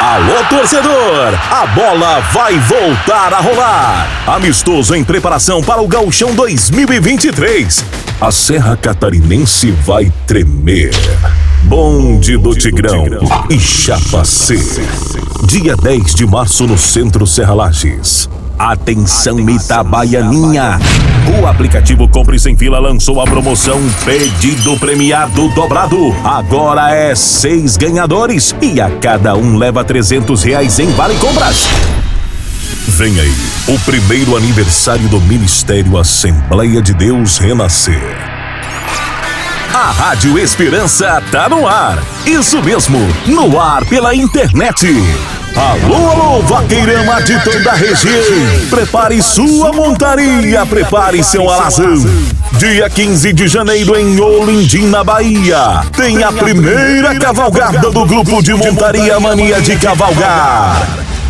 Alô, torcedor! A bola vai voltar a rolar. Amistoso em preparação para o Gauchão 2023. A Serra Catarinense vai tremer. Bonde do Tigrão e Chapa C. Dia 10 de março no Centro Serra Lages. Atenção, Itabaianinha! O aplicativo Compre Sem Fila lançou a promoção Pedido Premiado Dobrado. Agora é 6 ganhadores e a cada um leva R$300 em Vale Compras. Vem aí, o primeiro aniversário do Ministério Assembleia de Deus Renascer. A Rádio Esperança tá no ar. Isso mesmo, no ar pela internet. Alô, vaqueirama de toda a região. Prepare sua montaria, prepare seu alazão. Dia 15 de janeiro em Olindim, na Bahia, tem a primeira cavalgada do grupo de montaria Mania de Cavalgar.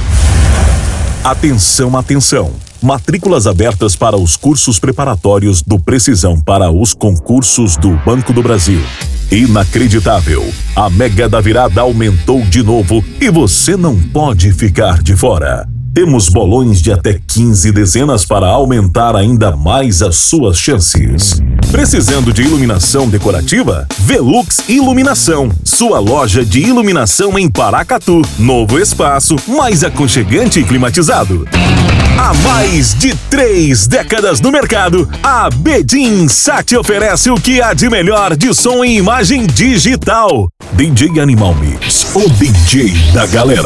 Atenção, atenção. Matrículas abertas para os cursos preparatórios do Precisão para os concursos do Banco do Brasil. Inacreditável! A Mega da Virada aumentou de novo e você não pode ficar de fora. Temos bolões de até 15 dezenas para aumentar ainda mais as suas chances. Precisando de iluminação decorativa? Velux Iluminação, sua loja de iluminação em Paracatu. Novo espaço, mais aconchegante e climatizado. Há mais de 3 décadas no mercado, a Bedin Sat oferece o que há de melhor de som e imagem digital. DJ Animal Mix, o DJ da galera.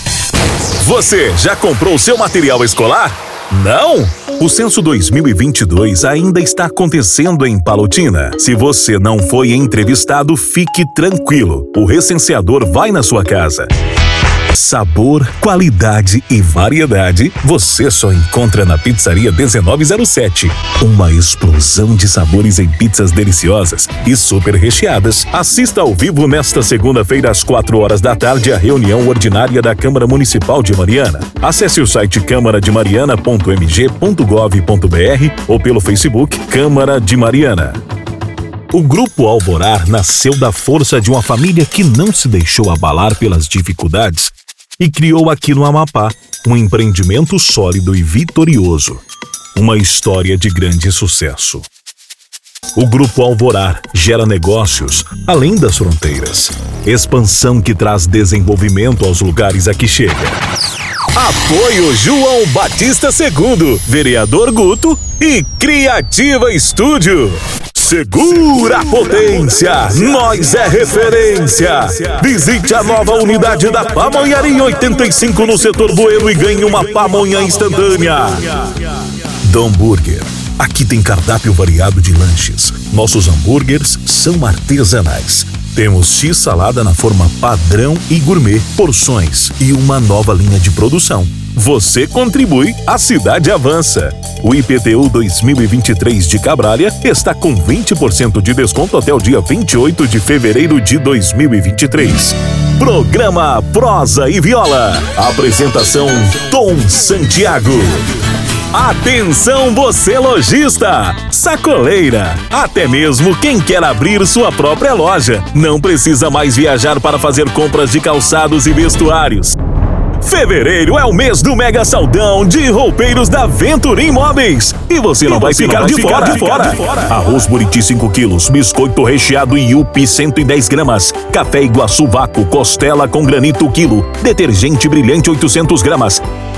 Você já comprou seu material escolar? Não? O Censo 2022 ainda está acontecendo em Palotina. Se você não foi entrevistado, fique tranquilo. O recenseador vai na sua casa. Sabor, qualidade e variedade você só encontra na Pizzaria 1907. Uma explosão de sabores em pizzas deliciosas e super recheadas. Assista ao vivo nesta segunda-feira às 4 da tarde a reunião ordinária da Câmara Municipal de Mariana. Acesse o site câmarademariana.mg.gov.br ou pelo Facebook Câmara de Mariana. O Grupo Alvorar nasceu da força de uma família que não se deixou abalar pelas dificuldades e criou aqui no Amapá um empreendimento sólido e vitorioso. Uma história de grande sucesso. O Grupo Alvorar gera negócios além das fronteiras. Expansão que traz desenvolvimento aos lugares a que chega. Apoio João Batista II, Vereador Guto e Criativa Estúdio. Segura a potência, nós é referência. Visite a nova unidade da Pamonharia 85 no setor Bueno e ganhe uma pamonha instantânea. Dom Burger, aqui tem cardápio variado de lanches. Nossos hambúrgueres são artesanais. Temos X-salada na forma padrão e gourmet, porções e uma nova linha de produção. Você contribui, a cidade avança. O IPTU 2023 de Cabralha está com 20% de desconto até o dia 28 de fevereiro de 2023. Programa Prosa e Viola. Apresentação Tom Santiago. Atenção você lojista, sacoleira, até mesmo quem quer abrir sua própria loja. Não precisa mais viajar para fazer compras de calçados e vestuários. Fevereiro é o mês do mega saldão de roupeiros da Venturim Móveis. E você não vai ficar de fora. Arroz Buriti 5 quilos, biscoito recheado Yupi 110 gramas, café Iguaçu Vácuo, costela com granito quilo, detergente brilhante 800 gramas,